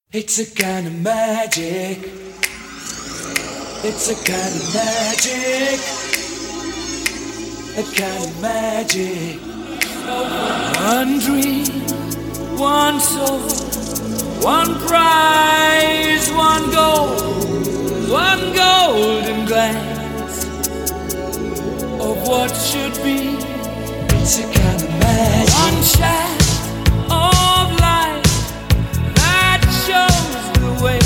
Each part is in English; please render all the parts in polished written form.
It's a kind of magic. It's a kind of magic. A kind of magic. One dream, one soul, one prize, one golden glance of what should be. It's a kind of magic. One shaft of light that shows the way.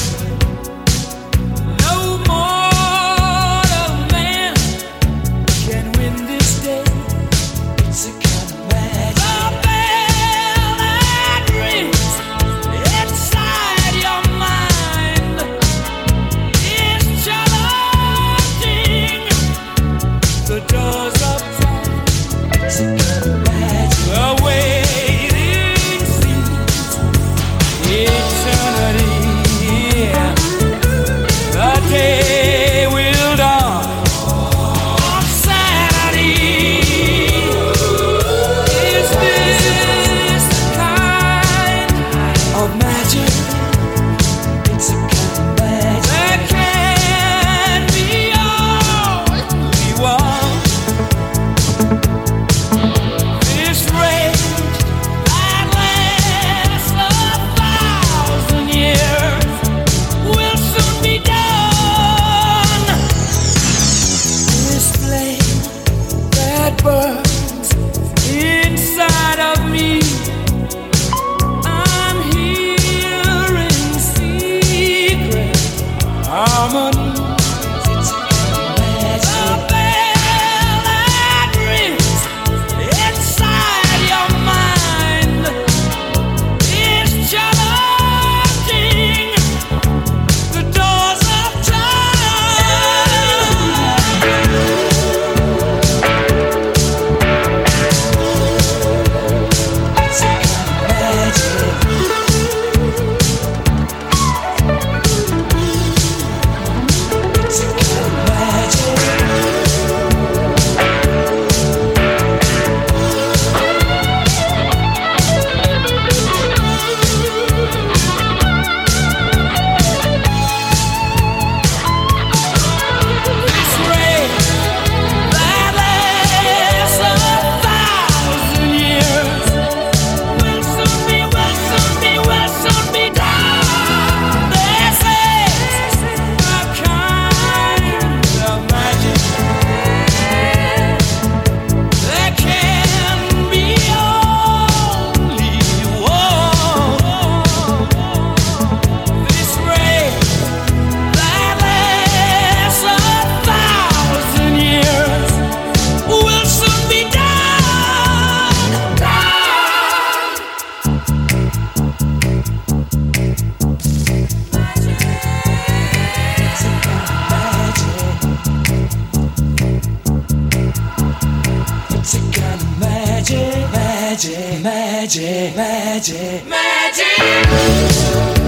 No mortal man can win this day. It's a kind of magic. The bell that rings inside your mind is challenging the doors of time. It's a kind of magic. The waiting seems eternity. The day will dawn on Saturday. Is this the kind of magic? It's a kind of magic that can be only one. This rage that lasts 1,000 years will soon be done. This flame that burns inside of me, I'm hearing secret harmonies. It's a kind of magic. The bell that rings inside your mind is challenging the doors of time. It's a kind of magic. It's a kind of magic. This rage that lasts 1,000 years will soon be done. This is a kind of magic that can be only one. This rage that lasts 1,000 years will soon be done. It's a kind of magic. It's a kind of magic, magic, magic, magic, magic.